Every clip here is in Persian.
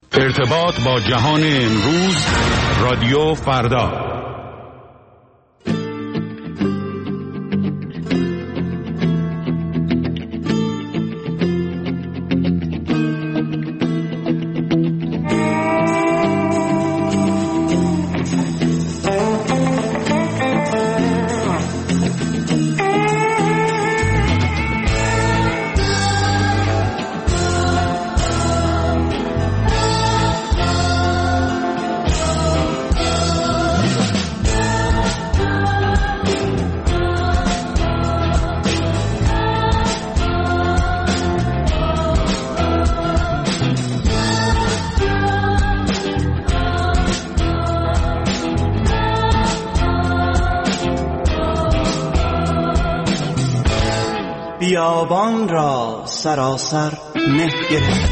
ارتباط با جهان امروز، رادیو فردا. بیابان را سراسر مه گرفت،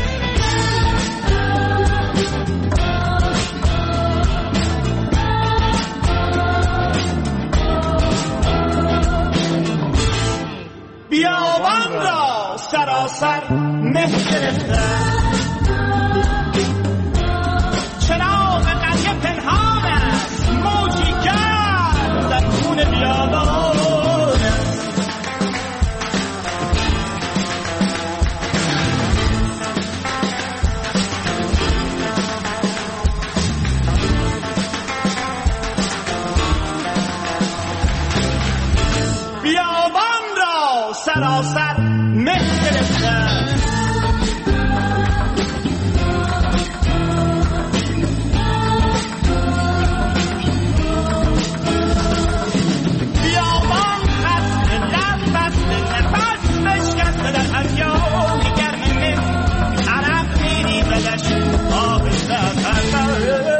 بیابان را سراسر مه گرفت، چراغ قریه پنهان است، موجی گرم در خون بیابان. سراسر مه گرفته، بیابان خسته لب بسته، نفس بشکسته در هریان گرم مه، عرق میریزدش آهسته از هر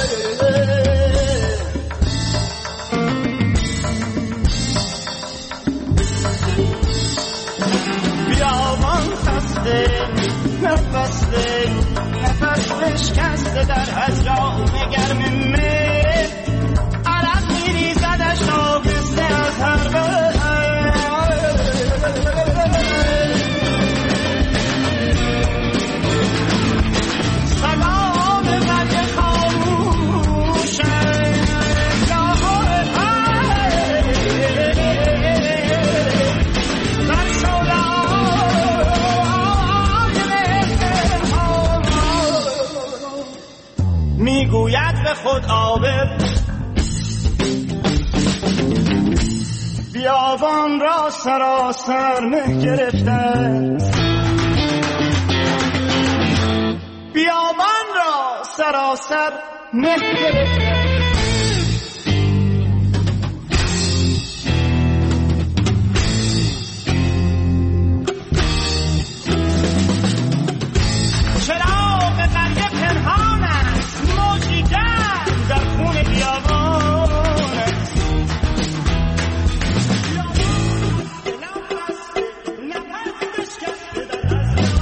نفس بشکسته در هجران گرم مه، عرق میریزدش آهسته از هر بر. سلام قد خاموشم میگوید به خود عابر، بیابان را سراسر مه گرفته، بیابان را سراسر مه گرفته. چراغ قریه پنهان است، موجی گرم در خون بیابان است، نفس بشکسته در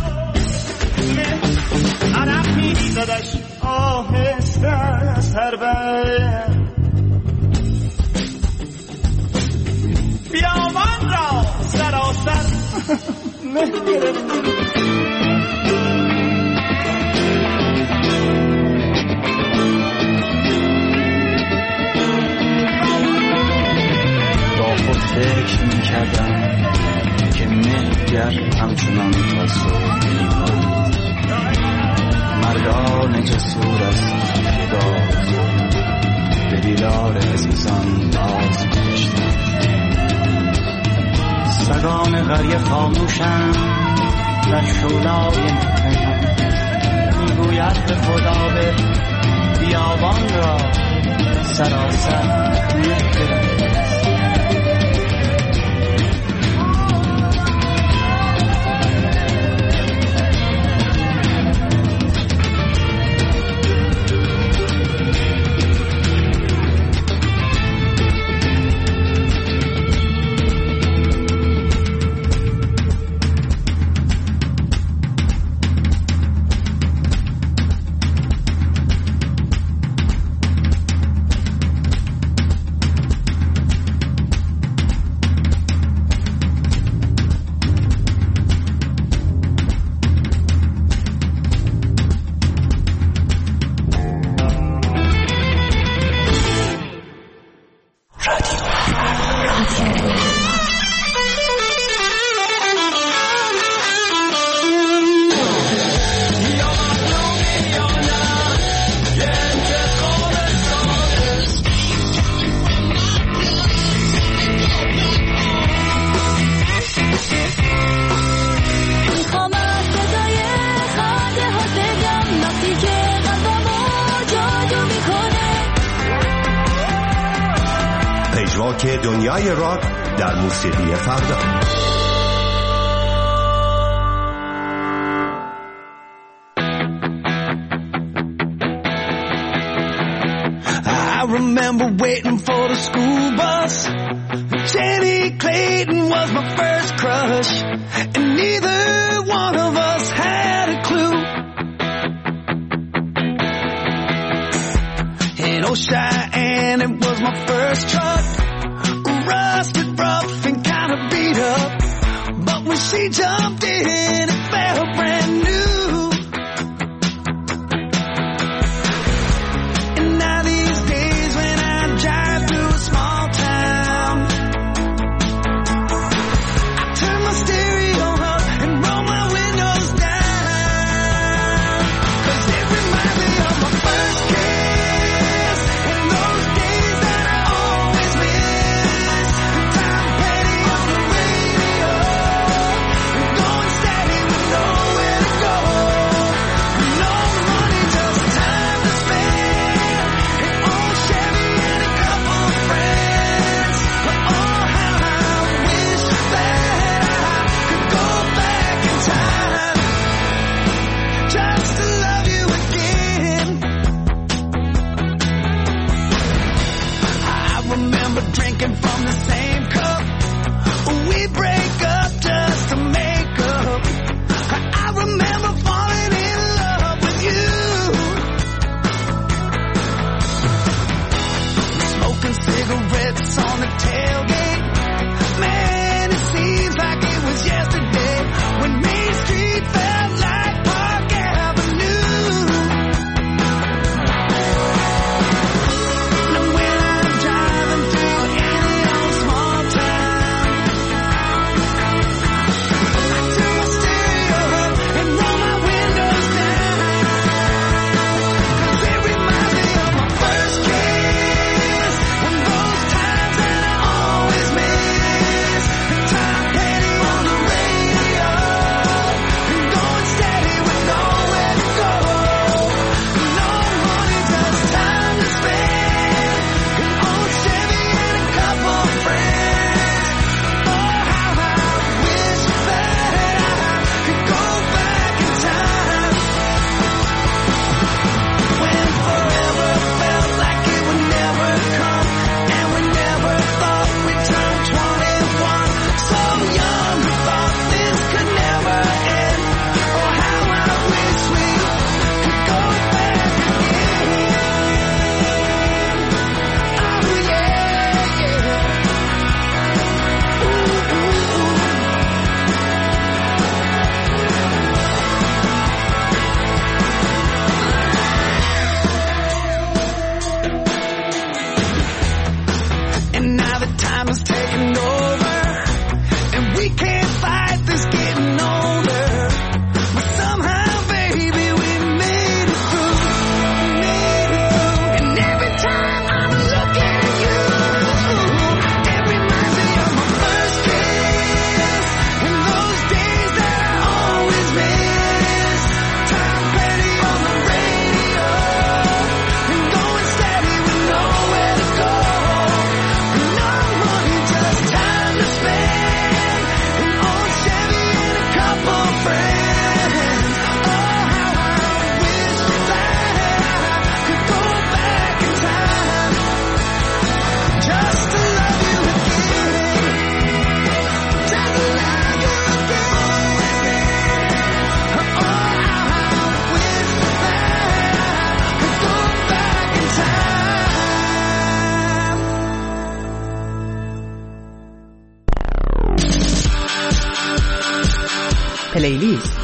هجران، عرق میریزدش آهسته از هر بر. بیابان را سراسر مه گرفته، فکر می‌کردم که مهگر همچنان تا صبح می‌ماند، مردان جسور از باز به دیدار عزیزان باز گشتند. سگان قریه خاموشند در شولای پنهان، میگوید به خدا به بیابان را سراسر مه گرفته. راک دنیای راک در موسیقی فردا. I remember waiting for the school bus. Jenny Clayton was my first crush, and neither one of us had a clue. In old Cheyenne, it was my first truck, rusted, rough, and kind of beat up. But when she jumped in, it felt brand new. پلیلیست.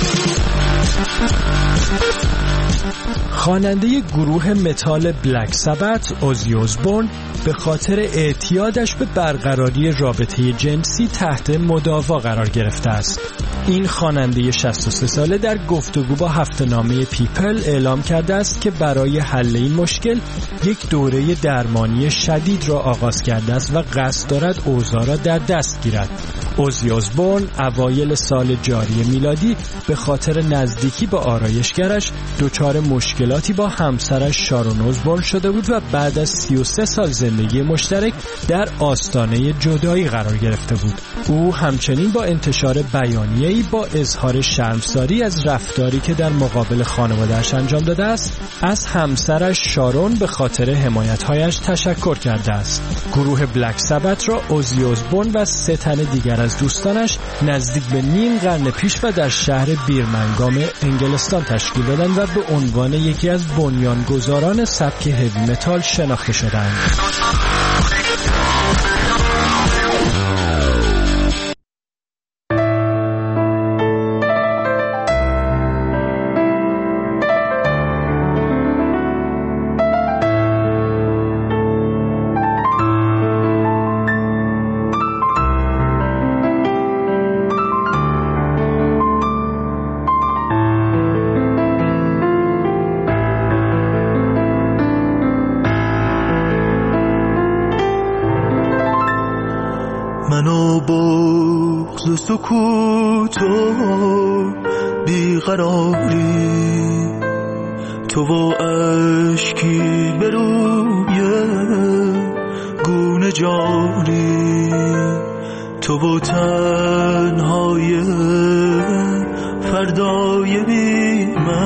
خواننده گروه متال بلک سبت اوزی اسبورن به خاطر اعتیادش به برقراری رابطه جنسی تحت مداوا قرار گرفته است. این خواننده 63 ساله در گفتگو با هفته‌نامه پیپل اعلام کرده است که برای حل این مشکل یک دوره درمانی شدید را آغاز کرده است و قصد دارد اوضاع را در دست گیرد. اوزی اسبورن اوایل سال جاری میلادی به خاطر نزدیکی با آرایشگرش دچار مشکلاتی با همسرش شارون اسبورن شده بود و بعد از 33 سال زندگی مشترک در آستانه جدایی قرار گرفته بود. او همچنین با انتشار بیانیه‌ای با اظهار شرمساری از رفتاری که در مقابل خانواده‌اش انجام داده است، از همسرش شارون به خاطر حمایت‌هایش تشکر کرده است. گروه بلک سبت را اوزی اسبورن و 3 تن دیگر از دوستانش نزدیک به نیم قرن پیش و در شهر بیرمنگام انگلستان تشکیل دادند و به عنوان یکی از بنیانگذاران سبک هوی متال شناخته شدند. منو بغض و سکوت و بیقراری، تو و اشکی به روی گونه جاری، تو و تنهای فردای بی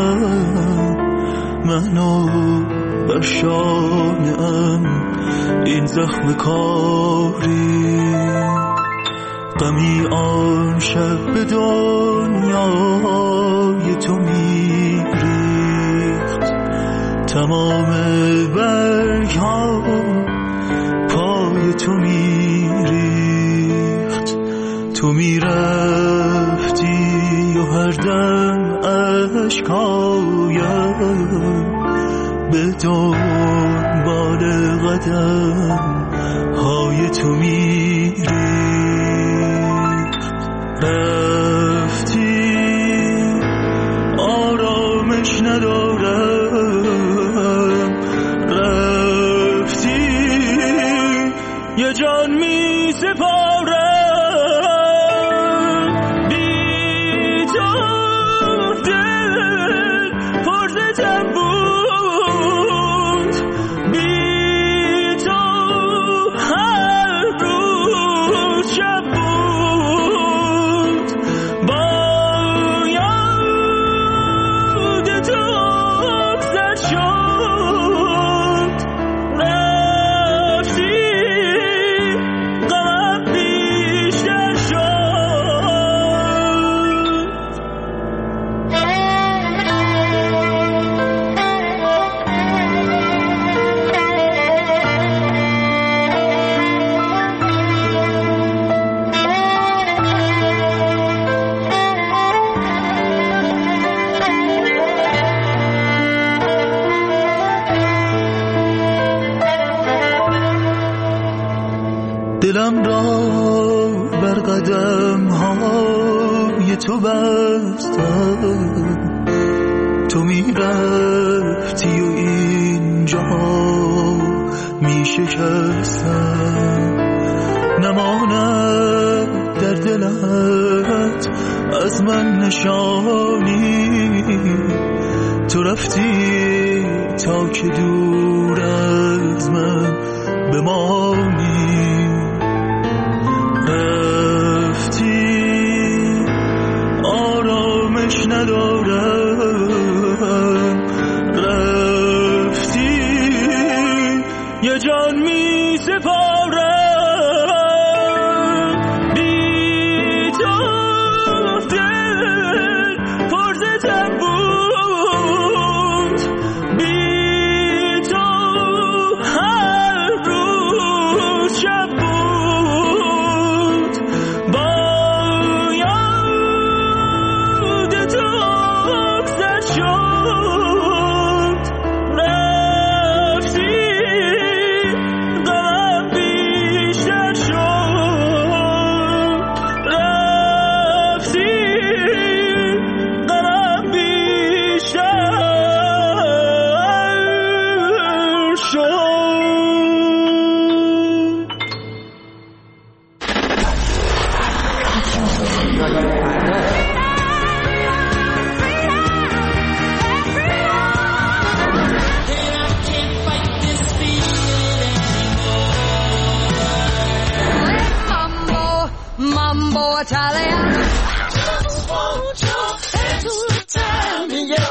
منو بر شانه‌ام این زخم کاری، غمی آن شب به دنیای تو میریخت، تمام برگ ها پای تو میریخت، تو میرفتی و هر دم اشکایم به دنبال قدم های تو میریخت. رفتی آرامش ندارم، رفتی یه جان می سپارم، بی تو دل پرزتم بود، بی تو هر روز شب بود، با یاد تو بسر شد، رفتی غمم بیشتر شد. دلم را بر قدم های تو بستم، تو میرفتی و اینجا میشکستم، نماند در دلت از من نشانی، تو رفتی تا که دور از من بمانی، رفتی آرامش ندارم، رفتی یه جان می سپارم، بی تو دل پرزتم بود، بی تو هر روز شب بود، با یاد تو بسر شد، رفتی غمم Italiano. Just want your hand to the time, yo.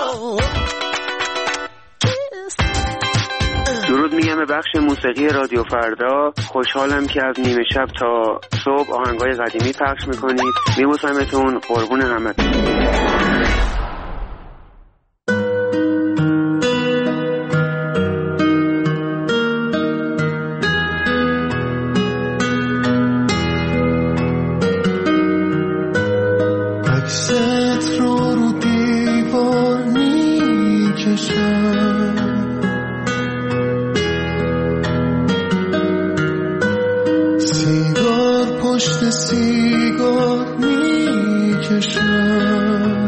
درود میگم به بخش موسیقی رادیو فردا. خوشحالم که از نیمه شب تا صبح آهنگای قدیمی پخش میکنید. میبوسمتون، قربون همتون. عکست رو دیوار میکشم، سیگار پشت سیگار میکشم،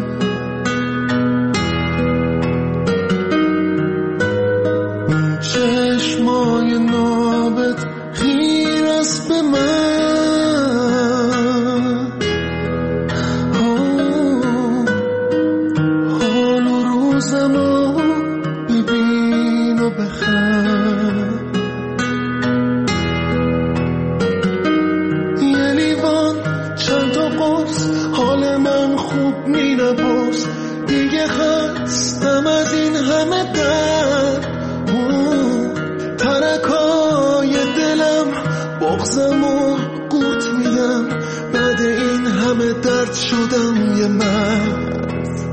اون چشمای نابت خیر است به من، حال و روزمو ببین و بخند، یه لیوان چند تا قرص حال من خوب می نپرس، دیگه خستم از این همه درد، ترکای دلم بغزمو قورت میدم، بعد این همه درد شدم یه مرد،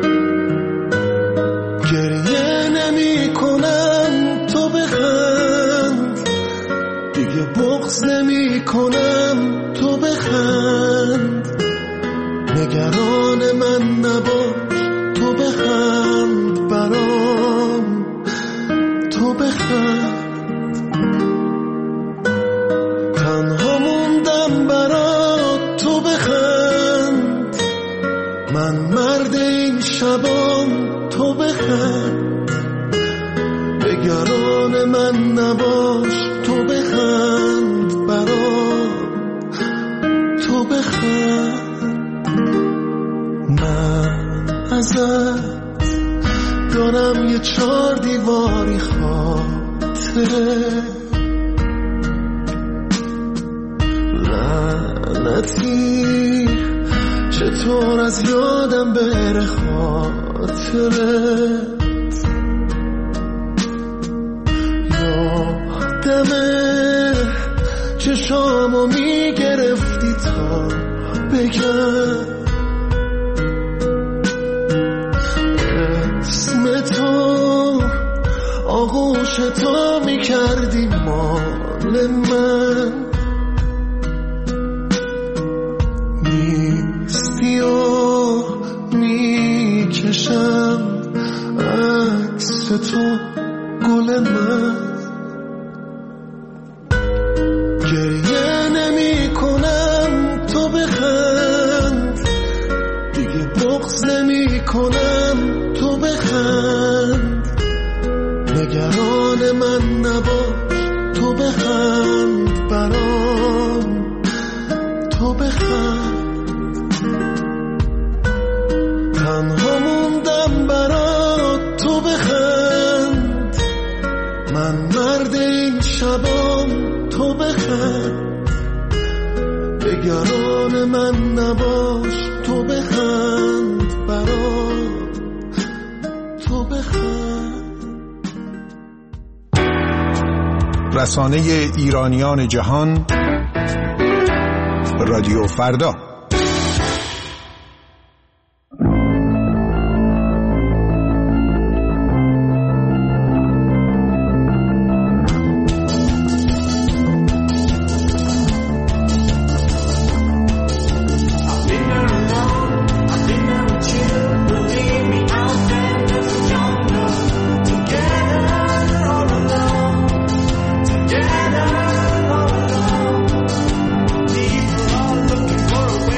گریه نمی کنم تو بخند، دیگه بغض نمی کنم تو بخند، نگران من نباش تو بخند برام، تو بخند، تنها موندم برات تو بخند، من مرد این شبام تو بخند، نگران من نباش تو بخند برام، تو بخند، من ازت دارم یه 4 دیواری خاطره، لعنتی چطور از یادم بره خاطرت، یادمه چشامو میگرفتی تا بگم اسم تو، آغوش تو میکردی مال من، نیستی و میکشم عکس تو گل من، گریه نمی کنم تو بخند، دیگه بغض نمی کنم تو بخند، نگران من نباش تو بخند برام، تو بخند، تنها موندم برات تو بخند، من مرد این شبام تو بخند، نگران من نباش تو بخند برام، تو بخند. رسانه ایرانیان جهان، رادیو فردا. Together all alone, people are looking for a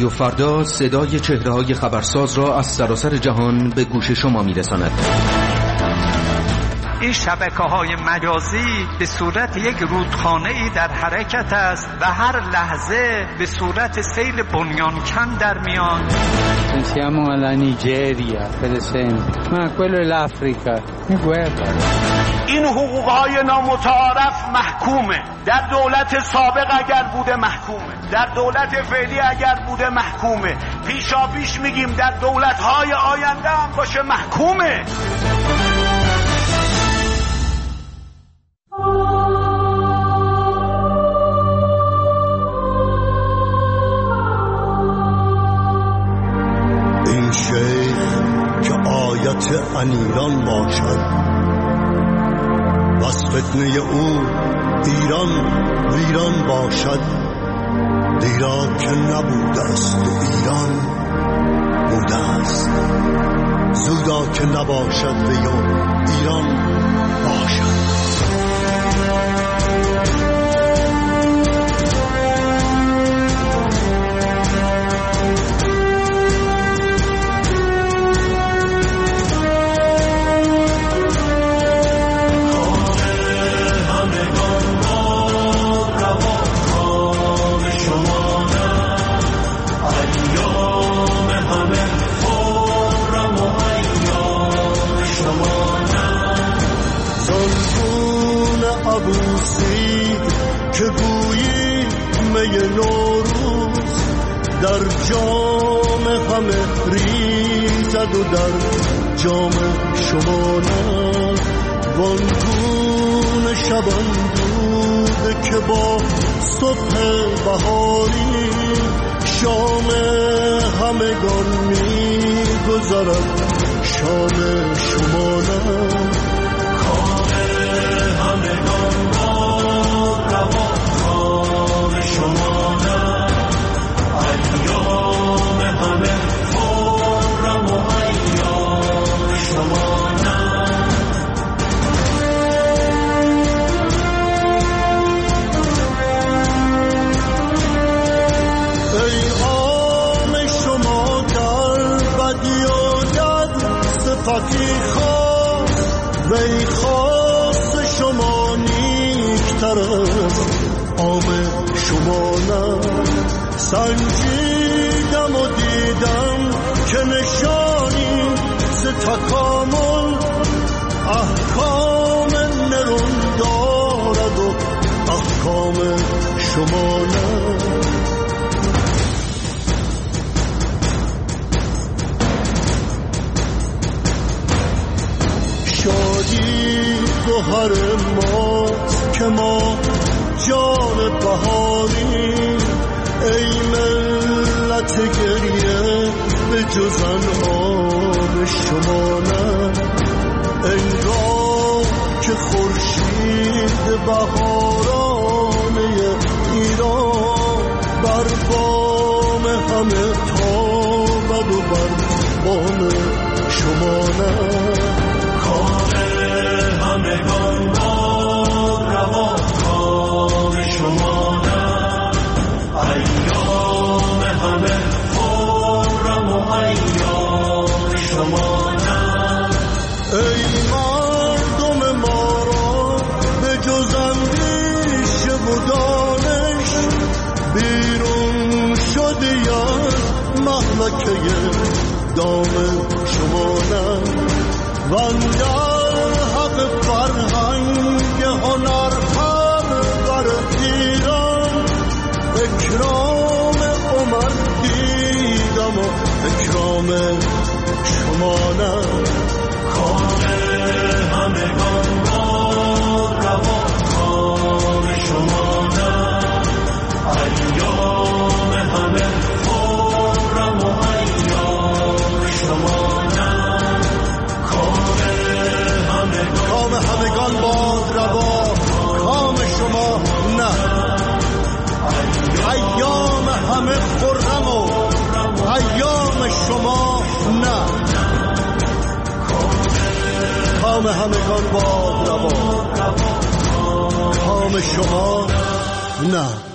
رادیو فردا صدای چهره‌های خبرساز را از سراسر جهان به گوش شما می‌رساند. این شبکه‌های مجازی به صورت یک رودخانه‌ای در حرکت است و هر لحظه به صورت سیل بنیانکن در میان. Siamo alla Nigeria, per esempio, ma quello è l'Africa, è guerra. این حقوق‌های نامتعارف محکومه. در دولت سابق اگر بوده محکومه، در دولت فعلی اگر بوده محکومه، پیشاپیش میگیم در دولت‌های آینده هم باشه محکومه. این شیخ که آیت انیران باشد، بس فتنه او ایران ویران باشد. دیرا که نبوده است و ایران بوده است، زودا که نباشد و ایران باشد. که گویی می نوروز در جام همه ریزد و در جام شما نه. وانگون شبان دود که با صبح بهاری شام همگان می گذرد شام شما نه. کام همگان شما نه، ایام همه خرم و ایام شما نه. ای عام شما در بدی و در صفتی خواست، وی خواست شما نیکتر است عام شما نه. سنجیدم و دیدم که نشانی ز تکامل احکام نرون دارد و احکام شما نه. شادی گوهر ماست که ما جان بهاری. ای ملت گریه به جز انعام شما نه. انگار که خورشید بهارانه ایران بر بام همه تابد و بر بام شما نه. کار همگان باد روا کام شما نه. ایام همه خرم و ایام شما نه. ای مردم ما را به جز اندیشه و دانش بیرون شدی از مهلکه دام شما نه. وندر حق فرهنگ هنر پرور ایران اکرام عمر دیدم و اکرام شما نه. کار همگان باد روا کام شما نه. ایام همه خرم و ایام شما نه. کام همگان باد روا کام شما نه. ایام همه خرم و ایام شما نه. کام همگان باد روا کام شما نه.